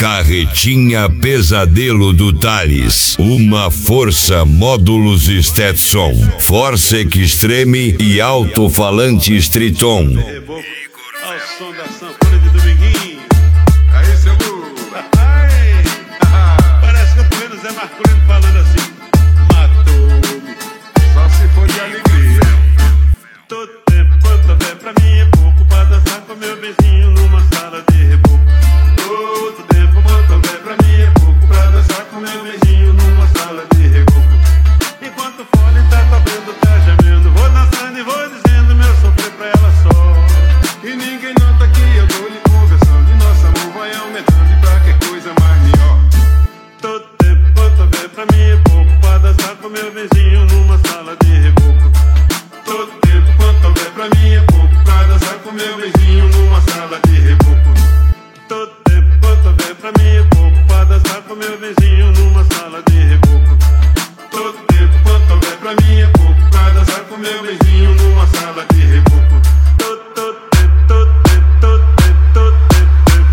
Carretinha Pesadelo do Thales. Uma força módulos Stetson, Force Extreme e alto-falantes Triton. Ao som da sanfona de Dominguinho. Aí, seu Lu. Parece que eu tô vendo o Zé Marculino falando assim: matou-me. Só se for de alegria. Todo tempo quanto houver pra mim é pouco pra dançar com meu vizinho numa sala de reboco. Todo tempo quanto houver pra mim é pouco pra dançar com meu vizinho numa sala de reboco. Enquanto o fole tá tocando, tá gemendo, vou dançando e vou dizendo meu sofrer pra ela só. E ninguém nota que eu tô lhe conversando. E nosso amor vai aumentando e pra que coisa mais melhor. Todo tempo quanto houver pra mim é pouco pra dançar com meu vizinho numa sala de reboco. Todo tempo quanto houver pra mim é pouco pra dançar com meu vizinho numa sala de reboco. Todo tempo quanto houver pra mim é pouco pra dançar com meu vizinho numa sala de reboco. Todo tempo quanto houver pra mim é pouco pra dançar com meu vizinho numa sala de reboco. Todo tempo, todo tempo, todo tempo, todo tempo,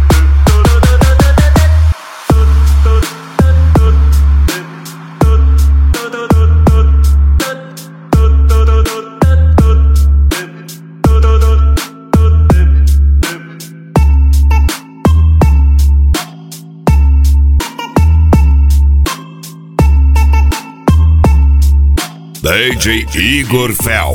DJ Igor Fel.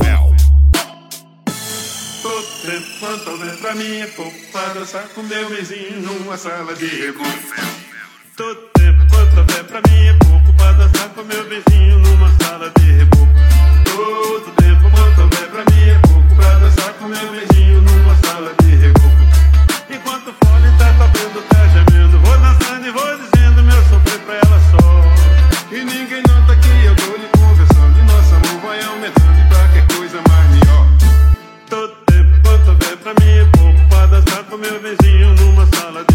todo tempo quanto houver pra mim é pouco pra dançar com meu vizinho numa sala de reboco. Todo tempo quanto houver pra mim é pouco pra dançar com meu vizinho numa sala de reboco. Todo tempo quanto houver pra mim é pouco pra dançar com meu vizinho numa sala de reboco. Enquanto o fole tá tocando, tá gemendo, vou dançando e vou dizendo meu sofrer pra ela só. E ninguém nota que eu tô lhe conversando. E nosso amor vai aumentando e pra que coisa mais melhor. Todo tempo quanto houver pra mim é pouco pra dançar com meu vizinho numa sala